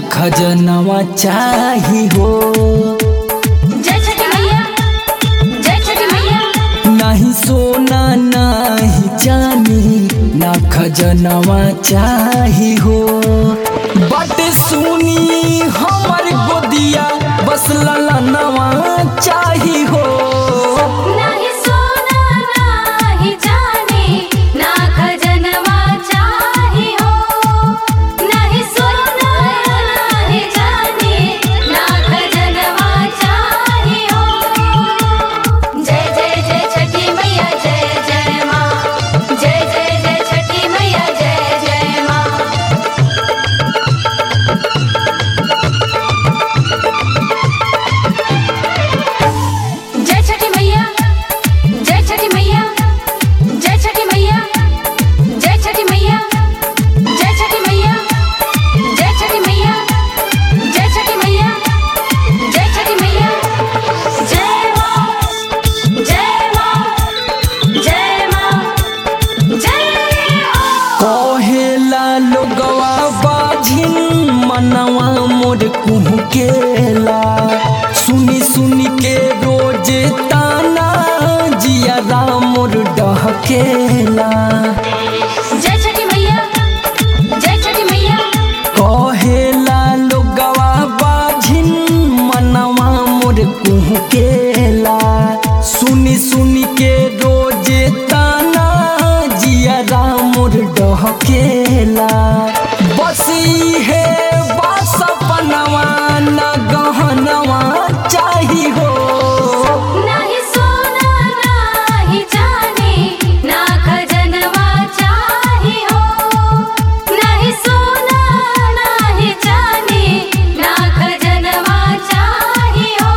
खजनवा चाही हो। जय छठी मैया, जय छठी मैया। नहीं सोना नहीं चांदी ना खजनवा चाही हो। बट सुनी हमर गोदिया बस ललनवा चाही हो। नहीं सोना नहीं चांदी ना खजनवा चाही हो। नहीं सोना नहीं चांदी ना खजनवा चाही हो। जय जय जय छठी मैया जय जय माँ। जय जय जय छठी मैया जय जय माँ। जय छठी मैया, जय छठी मैया। जय छठी मैया, जय छठी मैया। जय छठी मैया, जय छठी मैया। जय छठी मैया, जय छठी मैया। जय माँ, जय माँ, जय माँ, जय माँ। कहेला लोगवा बाझिन मनवा मोर कुहकेला। सुनी सुनी के रोज ताना जियारा मोर डहकेला। जय छठी मैया, जय छठी मैया। कहेला लोगवा बाझिन मनवा मोर कुहकेला। सुनी सुनी के रोज ताना जियारा मोर डहकेला। बस है बस अपनवा ना गहनवा चाही हो। नहीं सोना नहीं चांदी ना खजनवा चाही हो। नहीं सोना नहीं चांदी ना खजनवा चाही हो।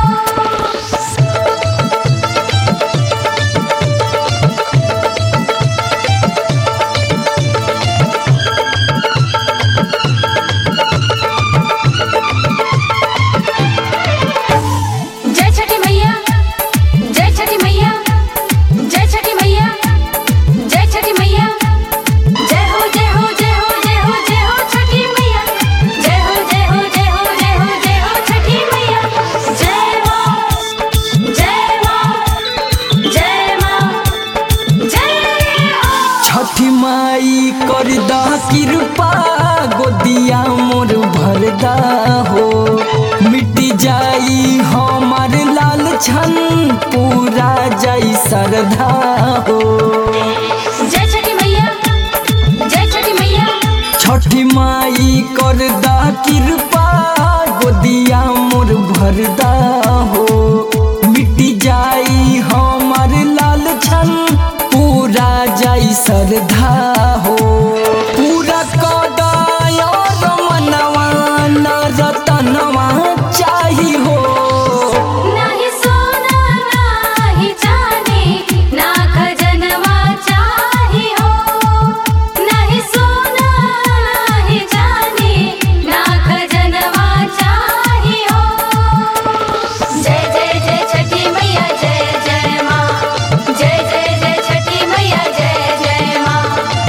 जय छठी मैया, जय छठी मैया। जय छठी मैया, जय छठी मैया। जय हो जय हो जय हो जय हो जय हो छठी मैया। जय हो जय हो जय हो जय हो जय हो छठी मैया। जय माँ, जय माँ, जय माँ, जय माँ। छठी माई कर दा कृपा गोदिया मोर भरदा हो। मिट जाई हमार लाल छन पूरा जाई सरधा हो। जय छठी मैया, जय छठी मैया। छठी माई कर दा कृपा गोदिया मोर भरदा हो। मिट जाई हमार लाल छन पूरा जाई सरधा हो। पूरा कदाय और मनवा ना रतनवा चाही हो। नहीं सोना नहीं चांदी ना खजनवा चाही हो। नहीं सोना नहीं चांदी ना खजनवा चाही हो। जय जय जय छठी मैया जय जय माँ। जय जय जय छठी मैया जय जय माँ।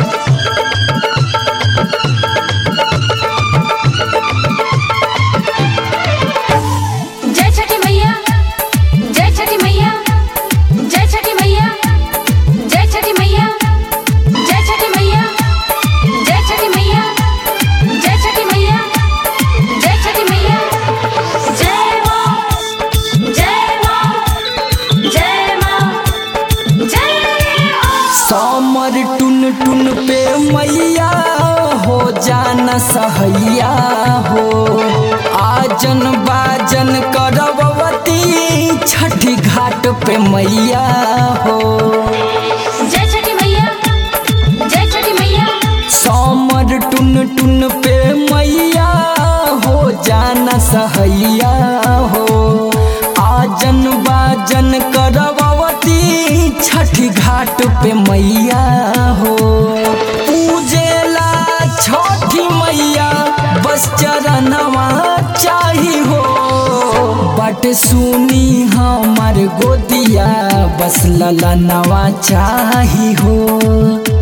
जय छठी मैया, जय छठी मैया। जय छठी मैया, जय छठी मैया। जय छठी मैया, जय छठी मैया। जय छठी मैया, जय छठी मैया। जय माँ, जय माँ, जय माँ, जय माँ। समर टुन टुन पे मैया हो जाना सहैया हो। आजन बाजन करवती छठी घाट पे मैया हो। जय छठी मैया, जय छठी मैया। समर टुन टुन पे मैया हो जाना सहैया हो। आजन बाजन करवती छठी घाट पे मैया हो। पूजेला छठी मैया बस चरणवा चाही हो। बट सुनी हमार गोदिया बस ललनवा चाही हो।